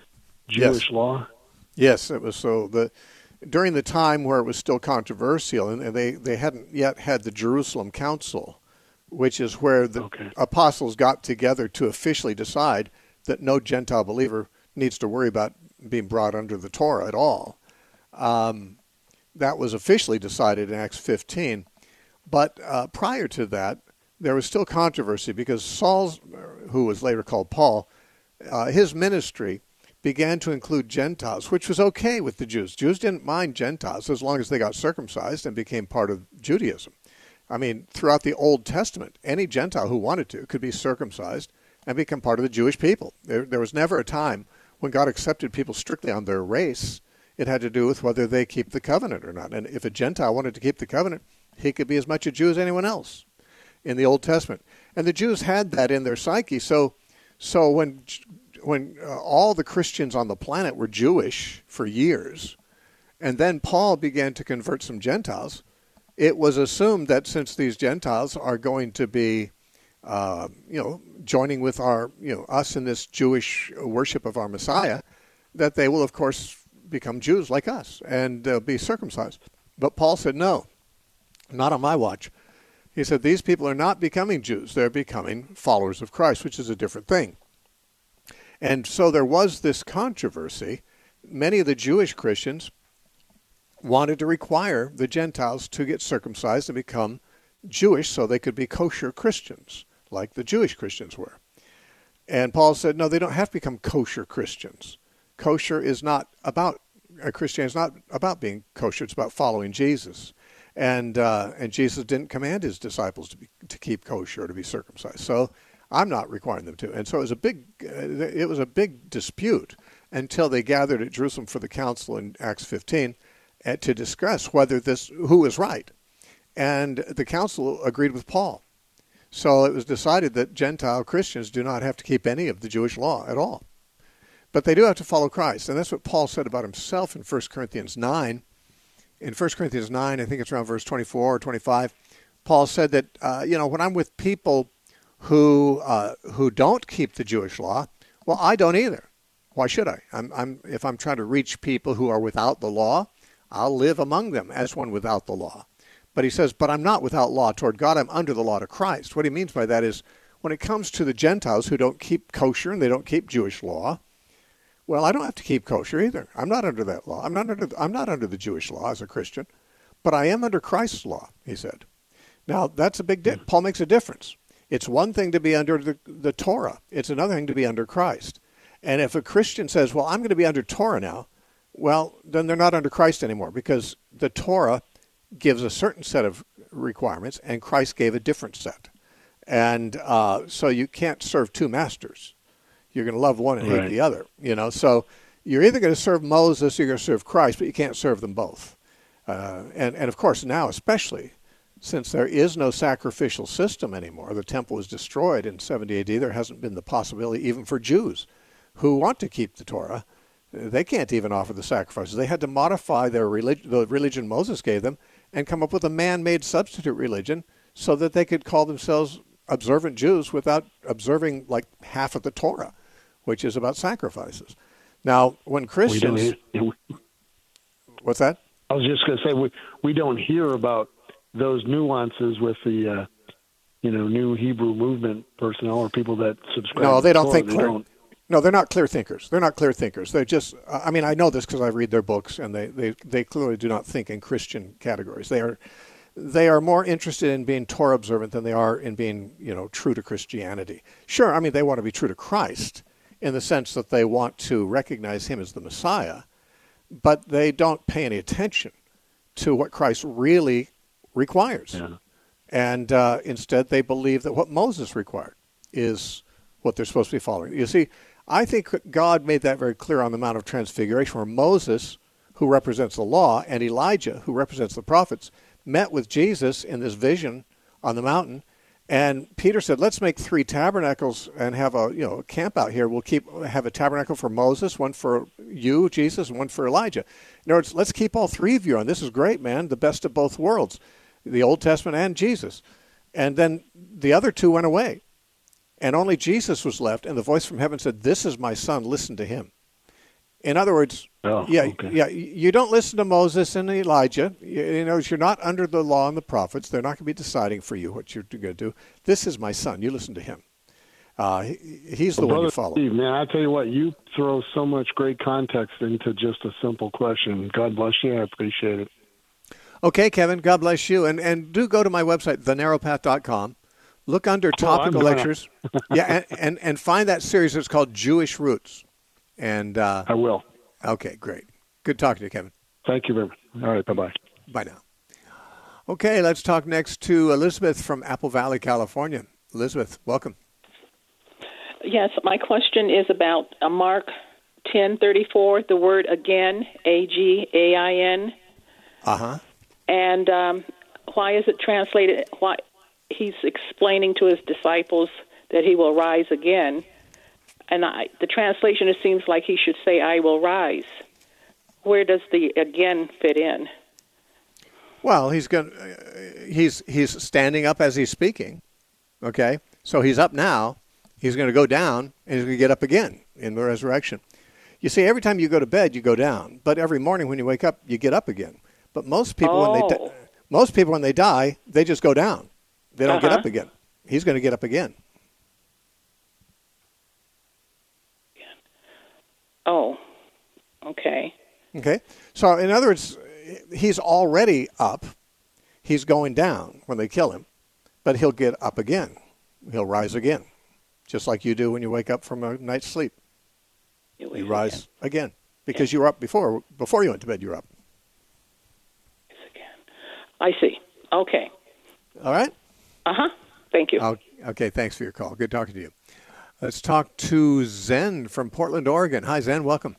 Jewish
yes.
law?
Yes, it was so. The during the time where it was still controversial, and they, they hadn't yet had the Jerusalem Council, which is where the okay. apostles got together to officially decide that no Gentile believer needs to worry about being brought under the Torah at all. Um, that was officially decided in Acts fifteen. But uh, prior to that, there was still controversy because Saul's, who was later called Paul, uh, his ministry began to include Gentiles, which was okay with the Jews. Jews didn't mind Gentiles as long as they got circumcised and became part of Judaism. I mean, throughout the Old Testament, any Gentile who wanted to could be circumcised and become part of the Jewish people. There, there was never a time when God accepted people strictly on their race. It had to do with whether they keep the covenant or not. And if a Gentile wanted to keep the covenant, he could be as much a Jew as anyone else in the Old Testament. And the Jews had that in their psyche. So, so when when uh, all the Christians on the planet were Jewish for years, and then Paul began to convert some Gentiles, it was assumed that since these Gentiles are going to be, uh, you know, joining with our, you know, us in this Jewish worship of our Messiah, that they will, of course, become Jews like us and uh, be circumcised. But Paul said, no, not on my watch. He said, these people are not becoming Jews. They're becoming followers of Christ, which is a different thing. And so there was this controversy. Many of the Jewish Christians wanted to require the Gentiles to get circumcised and become Jewish so they could be kosher Christians, like the Jewish Christians were. And Paul said, no, they don't have to become kosher Christians. Kosher is not about, uh, Christianity is not about being kosher. It's about following Jesus. And uh, and Jesus didn't command his disciples to be, to keep kosher or to be circumcised. So I'm not requiring them to. And so it was a big, uh, it was a big dispute until they gathered at Jerusalem for the council in Acts fifteen uh, to discuss whether this, who was right. And the council agreed with Paul. So it was decided that Gentile Christians do not have to keep any of the Jewish law at all. But they do have to follow Christ. And that's what Paul said about himself in First Corinthians nine. In First Corinthians nine, I think it's around verse twenty-four or twenty-five, Paul said that, uh, you know, when I'm with people who uh, who don't keep the Jewish law, well, I don't either. Why should I? I'm, I'm, if I'm trying to reach people who are without the law, I'll live among them as one without the law. But he says, but I'm not without law toward God. I'm under the law to Christ. What he means by that is when it comes to the Gentiles who don't keep kosher and they don't keep Jewish law, well, I don't have to keep kosher either. I'm not under that law. I'm not under, I'm not under the Jewish law as a Christian, but I am under Christ's law, he said. Now, that's a big, di- Paul makes a difference. It's one thing to be under the, the Torah. It's another thing to be under Christ. And if a Christian says, well, I'm going to be under Torah now, well, then they're not under Christ anymore because the Torah gives a certain set of requirements and Christ gave a different set. And uh, so you can't serve two masters. You're going to love one and hate
Right.
the other, you know. So you're either going to serve Moses or you're going to serve Christ, but you can't serve them both. Uh, and, and, of course, now especially, since there is no sacrificial system anymore, the temple was destroyed in seventy A D, there hasn't been the possibility even for Jews who want to keep the Torah. They can't even offer the sacrifices. They had to modify their relig- the religion Moses gave them and come up with a man-made substitute religion so that they could call themselves observant Jews without observing like half of the Torah, which is about sacrifices. Now, when Christians...
We don't,
what's that?
I was just going to say, we, we don't hear about those nuances with the, uh, you know, new Hebrew movement personnel or people that subscribe.
No, they don't
to
think
Torah.
clear.
They don't.
No, they're not clear thinkers. They're not clear thinkers. They're just, I mean, I know this because I read their books, and they, they, they clearly do not think in Christian categories. They are they are more interested in being Torah observant than they are in being, you know, true to Christianity. Sure, I mean, they want to be true to Christ in the sense that they want to recognize him as the Messiah, but they don't pay any attention to what Christ really requires.
Yeah.
And uh, instead, they believe that what Moses required is what they're supposed to be following. You see, I think God made that very clear on the Mount of Transfiguration, where Moses, who represents the law, and Elijah, who represents the prophets, met with Jesus in this vision on the mountain. And Peter said, let's make three tabernacles and have a, you know, a camp out here. We'll keep have a tabernacle for Moses, one for you, Jesus, and one for Elijah. In other words, let's keep all three of you on. This is great, man, the best of both worlds, the Old Testament and Jesus. And then the other two went away. And only Jesus was left, and the voice from heaven said, this is my son, listen to him. In other words,
Oh,
yeah,
okay.
yeah, you don't listen to Moses and Elijah. You, you know, you're not under the law and the prophets. They're not going to be deciding for you what you're going to do. This is my son. You listen to him. Uh, he, he's the
well,
one you
Brother
follow.
Steve, man, I tell you what, you throw so much great context into just a simple question. God bless you. I appreciate it.
Okay, Kevin, God bless you. And and do go to my website, the narrow path dot com. Look under topical
oh,
lectures. yeah, and, and, and find that series that's called Jewish Roots. And uh,
I will.
Okay, great. Good talking to you, Kevin.
Thank you very much. All right, bye-bye.
Bye now. Okay, let's talk next to Elizabeth from Apple Valley, California. Elizabeth, welcome.
Yes, my question is about uh, Mark ten thirty-four, the word again, A G A I N.
Uh-huh.
And um, why is it translated? Why he's explaining to his disciples that he will rise again. And I, the translation, it seems like he should say, I will rise. Where does the again fit in?
Well, he's going. Uh, he's he's standing up as he's speaking. Okay, so he's up now. He's going to go down, and he's going to get up again in the resurrection. You see, every time you go to bed, you go down, but every morning when you wake up, you get up again. But most people,
oh.
when they di- most people when they die, they just go down. They don't
uh-huh.
get up again. He's going to get up again.
Oh, okay.
Okay, so in other words, he's already up. He's going down when they kill him, but he'll get up again. He'll rise again, just like you do when you wake up from a night's sleep.
You,
you rise again,
again
because
yeah.
you were up before. Before you went to bed, you were up.
Again. I see. Okay.
All right.
Uh-huh. Thank you.
Okay, thanks for your call. Good talking to you. Let's talk to Zen from Portland, Oregon. Hi, Zen. Welcome.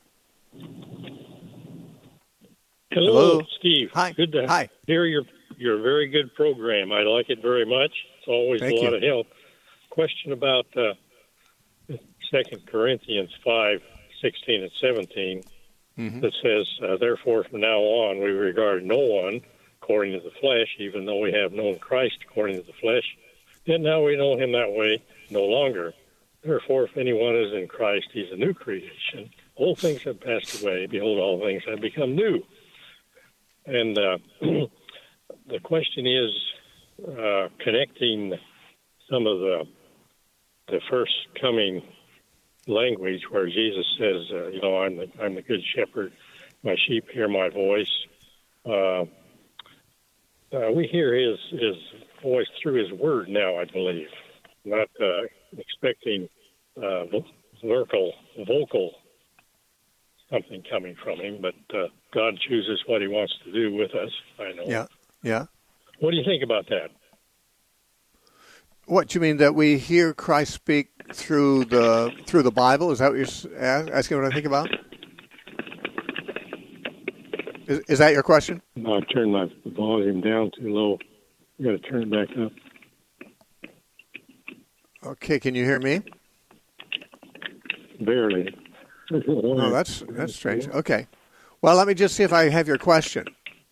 Hello,
Hello.
Steve.
Hi.
Good to
Hi.
hear your your very good program. I like it very much. It's always
Thank
a lot
you.
of help. Question about uh, Second Corinthians five sixteen and seventeen
Mm-hmm.
that says, uh, "Therefore, from now on, we regard no one according to the flesh, even though we have known Christ according to the flesh. Yet now we know him that way no longer. Therefore, if anyone is in Christ, he's a new creation. Old things have passed away. Behold, all things have become new." And uh, the question is, uh, connecting some of the the first coming language where Jesus says, uh, you know, I'm the, I'm the good shepherd. My sheep hear my voice. Uh, uh, we hear his, his voice through his word now, I believe, not uh, expecting uh, vocal, vocal something coming from him, but uh, God chooses what he wants to do with us, I know.
Yeah, yeah.
What do you think about that?
What, you mean that we hear Christ speak through the through the Bible? Is that what you're asking what I think about? Is, is that your question?
No, I turned my volume down too low. I got to turn it back up.
Okay, can you hear me?
Barely.
Oh, that's that's strange. Okay. Well, let me just see if I have your question.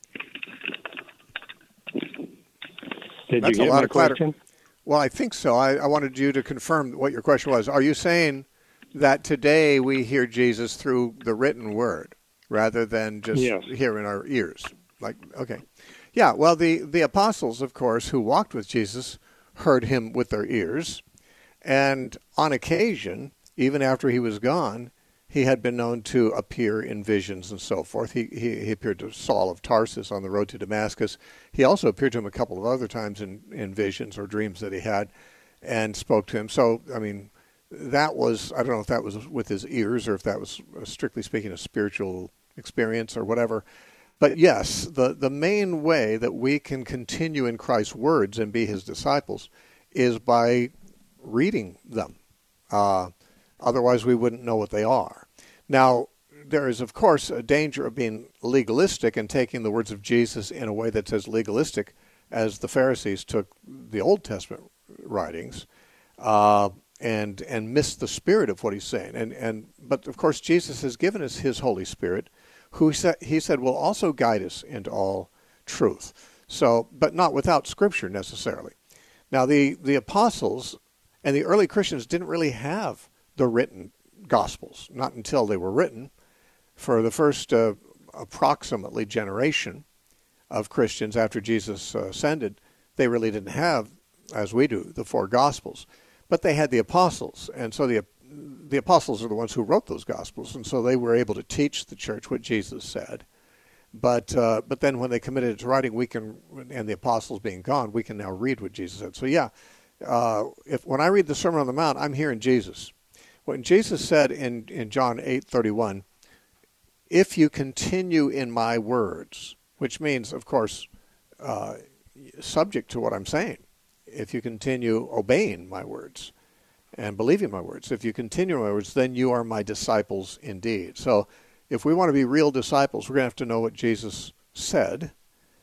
Did
That's
you
a
get
lot
my
of clatter.
question?
Well, I think so. I, I wanted you to confirm what your question was. Are you saying that today we hear Jesus through the written word rather than just
Yes.
hear in our ears? Like, okay. Yeah, well, the, the apostles, of course, who walked with Jesus heard him with their ears. And on occasion, even after he was gone, he had been known to appear in visions and so forth. He, he he appeared to Saul of Tarsus on the road to Damascus. He also appeared to him a couple of other times in, in visions or dreams that he had and spoke to him. So, I mean, that was, I don't know if that was with his ears or if that was, strictly speaking, a spiritual experience or whatever. But yes, the, the main way that we can continue in Christ's words and be his disciples is by reading them. Uh, otherwise, we wouldn't know what they are. Now, there is, of course, a danger of being legalistic and taking the words of Jesus in a way that's as legalistic as the Pharisees took the Old Testament writings uh, and and missed the spirit of what he's saying. And and but, of course, Jesus has given us his Holy Spirit, who sa- he said will also guide us into all truth. So, but not without Scripture necessarily. Now, the, the apostles and the early Christians didn't really have the written Gospels, not until they were written. For the first uh, approximately generation of Christians after Jesus uh, ascended, they really didn't have, as we do, the four Gospels. but they had the apostles, and so the the apostles are the ones who wrote those Gospels, and so they were able to teach the church what Jesus said. But uh, but then when they committed it to writing, we can, and the apostles being gone, we can now read what Jesus said. So yeah, uh, if when I read the Sermon on the Mount, I'm hearing Jesus. When Jesus said in, in John eight thirty-one, if you continue in my words, which means, of course, uh, subject to what I'm saying, if you continue obeying my words and believing my words, if you continue in my words, then you are my disciples indeed. So if we want to be real disciples, we're going to have to know what Jesus said,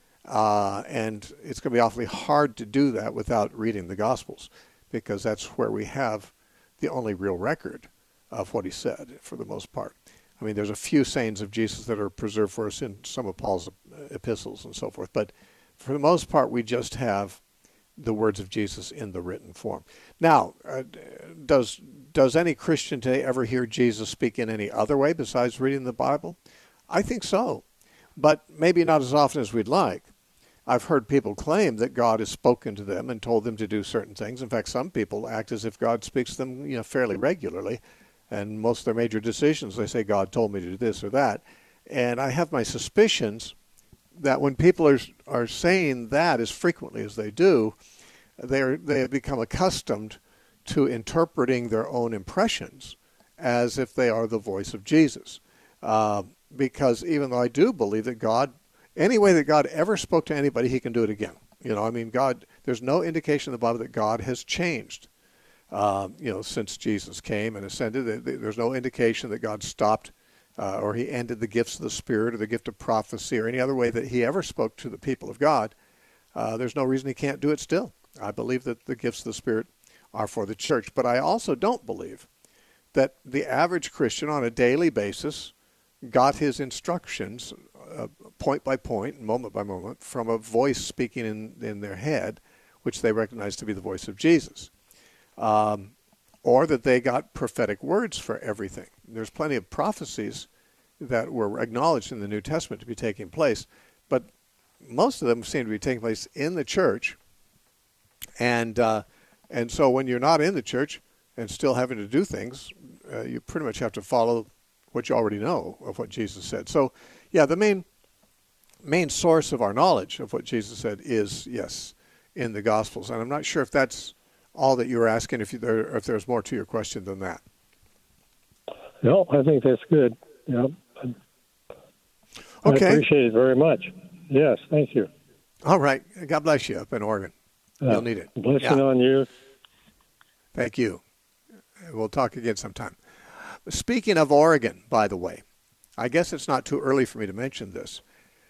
uh, and it's going to be awfully hard to do that without reading the Gospels, because that's where we have the only real record of what he said, for the most part. I mean, there's a few sayings of Jesus that are preserved for us in some of Paul's epistles and so forth, but for the most part, we just have the words of Jesus in the written form. Now, uh, does does any Christian today ever hear Jesus speak in any other way besides reading the Bible? I think so, but maybe not as often as we'd like. I've heard people claim that God has spoken to them and told them to do certain things. In fact, some people act as if God speaks to them, you know, fairly regularly, and most of their major decisions, they say, God told me to do this or that. And I have my suspicions that when people are are saying that as frequently as they do, they they have become accustomed to interpreting their own impressions as if they are the voice of Jesus. Uh, because even though I do believe that God, any way that God ever spoke to anybody, he can do it again. You know, I mean, God, there's no indication in the Bible that God has changed, uh, you know, since Jesus came and ascended. There's no indication that God stopped uh, or he ended the gifts of the Spirit or the gift of prophecy or any other way that he ever spoke to the people of God. Uh, there's no reason he can't do it still. I believe that the gifts of the Spirit are for the church. But I also don't believe that the average Christian on a daily basis got his instructions uh, point by point, moment by moment, from a voice speaking in, in their head, which they recognize to be the voice of Jesus. Um, or that they got prophetic words for everything. There's plenty of prophecies that were acknowledged in the New Testament to be taking place, but most of them seem to be taking place in the church. And uh, and so when you're not in the church and still having to do things, uh, you pretty much have to follow what you already know of what Jesus said. So, yeah, the main main source of our knowledge of what Jesus said is, yes, in the Gospels. And I'm not sure if that's all that you were asking, if, you, there, if there's more to your question than that.
No, I think that's good. Yeah.
Okay.
I appreciate it very much. Yes, thank you.
All right. God bless you up in Oregon.
Uh,
You'll need it.
Blessing
yeah.
on you.
Thank you. We'll talk again sometime. Speaking of Oregon, by the way, I guess it's not too early for me to mention this.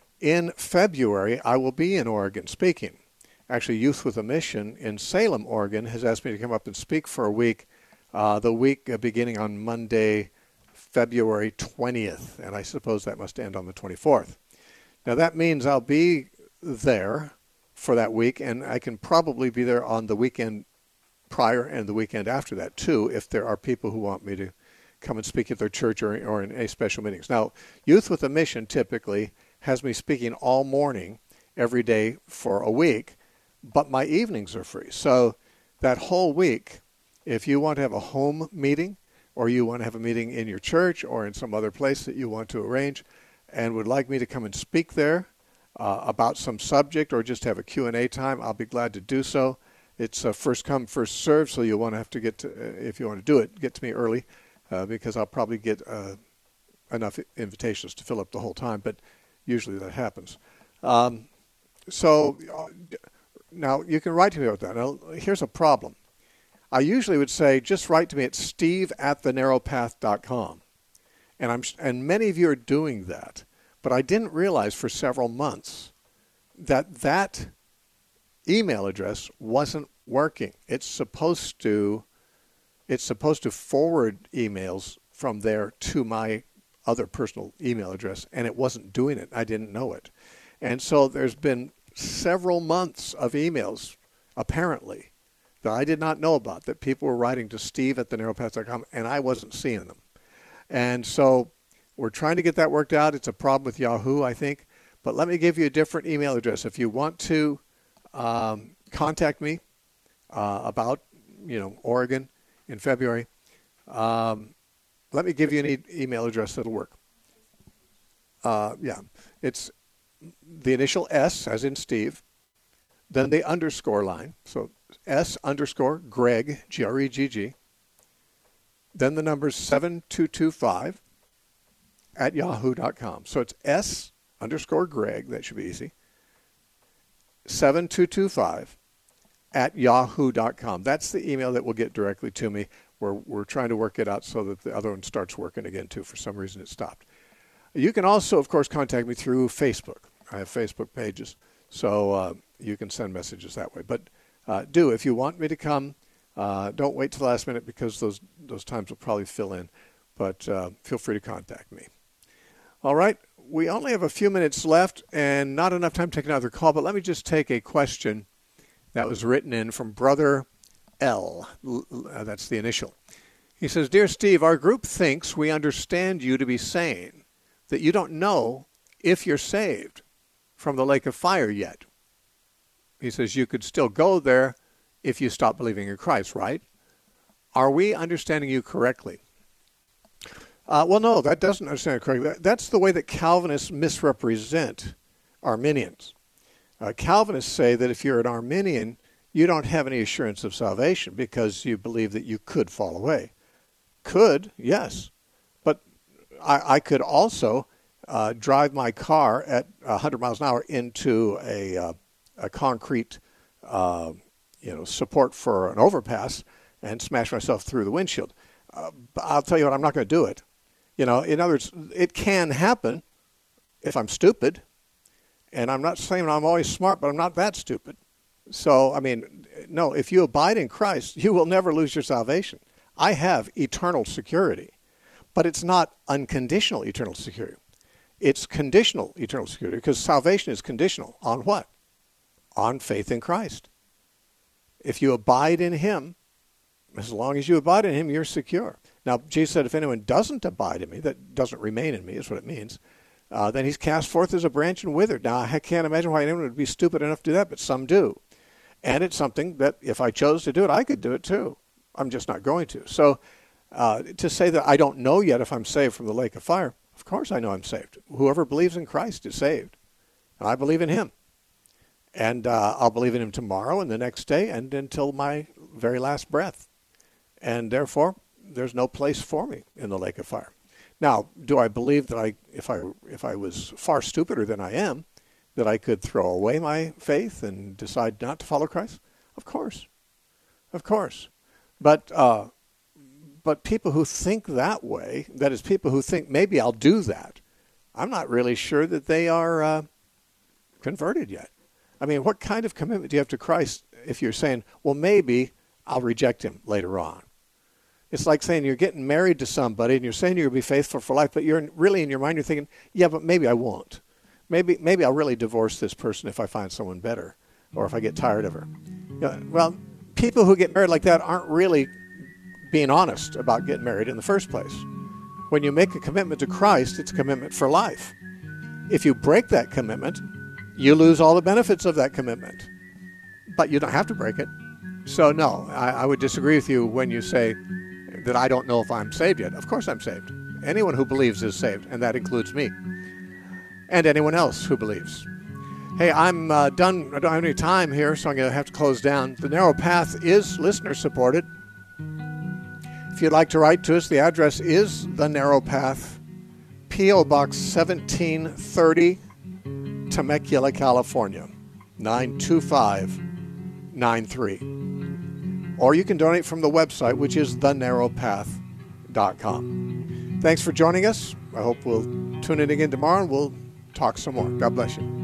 In February, I will be in Oregon speaking. Actually, Youth with a Mission in Salem, Oregon, has asked me to come up and speak for a week, uh, the week uh, beginning on Monday, February twentieth, and I suppose that must end on the twenty-fourth. Now, that means I'll be there for that week, and I can probably be there on the weekend prior and the weekend after that, too, if there are people who want me to come and speak at their church or, or in any special meetings. Now, Youth with a Mission typically has me speaking all morning, every day for a week, but my evenings are free. So that whole week, if you want to have a home meeting or you want to have a meeting in your church or in some other place that you want to arrange and would like me to come and speak there uh, about some subject or just have a Q and A time, I'll be glad to do so. It's a first come, first served, so you'll want to have to get to, if you want to do it, get to me early uh, because I'll probably get uh, enough invitations to fill up the whole time, but usually that happens. Um, so... Uh, Now, you can write to me about that. Now, here's a problem. I usually would say, just write to me at steve at the narrow path dot com. And, I'm, and many of you are doing that. But I didn't realize for several months that that email address wasn't working. It's supposed to, it's supposed to forward emails from there to my other personal email address, and it wasn't doing it. I didn't know it. And so there's been several months of emails, apparently, that I did not know about, that people were writing to steve at the narrow path dot com, and I wasn't seeing them. And so we're trying to get that worked out. It's a problem with Yahoo, I think. But let me give you a different email address. If you want to um, contact me uh, about you know, Oregon in February. Um, let me give you an e- email address that'll work. Uh, yeah, it's the initial S, as in Steve, then the underscore line. So S underscore Greg, G R E G G. Then the number seven two two five at yahoo dot com. So it's S underscore Greg, that should be easy, seven two two five at yahoo dot com. That's the email that will get directly to me. We're, we're trying to work it out so that the other one starts working again, too. For some reason, it stopped. You can also, of course, contact me through Facebook. I have Facebook pages, so uh, you can send messages that way. But uh, do, if you want me to come, uh, don't wait till the last minute because those, those times will probably fill in. But uh, feel free to contact me. All right. We only have a few minutes left and not enough time to take another call, but let me just take a question that was written in from Brother L. That's the initial. He says, Dear Steve, our group thinks we understand you to be saying that you don't know if you're saved from the lake of fire yet. He says you could still go there if you stop believing in Christ, right? Are we understanding you correctly? Uh, well, no, that doesn't understand it correctly. That's the way that Calvinists misrepresent Arminians. Uh, Calvinists say that if you're an Arminian, you don't have any assurance of salvation because you believe that you could fall away. Could, yes. But I, I could also uh, drive my car at one hundred miles an hour into a, uh, a concrete uh, you know, support for an overpass and smash myself through the windshield. Uh, I'll tell you what, I'm not going to do it. You know, in other words, it can happen if I'm stupid. And I'm not saying I'm always smart, but I'm not that stupid. So, I mean, no, if you abide in Christ, you will never lose your salvation. I have eternal security, but it's not unconditional eternal security. It's conditional eternal security because salvation is conditional on what? On faith in Christ. If you abide in him, as long as you abide in him, you're secure. Now, Jesus said, if anyone doesn't abide in me, that doesn't remain in me is what it means, uh, then he's cast forth as a branch and withered. Now, I can't imagine why anyone would be stupid enough to do that, but some do. And it's something that if I chose to do it, I could do it too. I'm just not going to. So uh, to say that I don't know yet if I'm saved from the lake of fire, of course I know I'm saved. Whoever believes in Christ is saved. And I believe in him. And uh, I'll believe in him tomorrow and the next day and until my very last breath. And therefore, there's no place for me in the lake of fire. Now, do I believe that I, if I, if I was far stupider than I am, that I could throw away my faith and decide not to follow Christ? Of course. Of course. But uh, but people who think that way, that is people who think maybe I'll do that, I'm not really sure that they are uh, converted yet. I mean, what kind of commitment do you have to Christ if you're saying, well, maybe I'll reject him later on? It's like saying you're getting married to somebody and you're saying you're going to be faithful for life, but you're really in your mind, you're thinking, yeah, but maybe I won't. Maybe maybe I'll really divorce this person if I find someone better or if I get tired of her. You know, well, people who get married like that aren't really being honest about getting married in the first place. When you make a commitment to Christ, it's a commitment for life. If you break that commitment, you lose all the benefits of that commitment. But you don't have to break it. So no, I, I would disagree with you when you say that I don't know if I'm saved yet. Of course I'm saved. Anyone who believes is saved, and that includes me. And anyone else who believes. Hey, I'm uh, done. I don't have any time here, so I'm going to have to close down. The Narrow Path is listener-supported. If you'd like to write to us, the address is The Narrow Path, P O. Box seventeen thirty, Temecula, California, nine two five nine three. Or you can donate from the website, which is the narrow path dot com. Thanks for joining us. I hope we'll tune in again tomorrow and we'll talk some more. God bless you.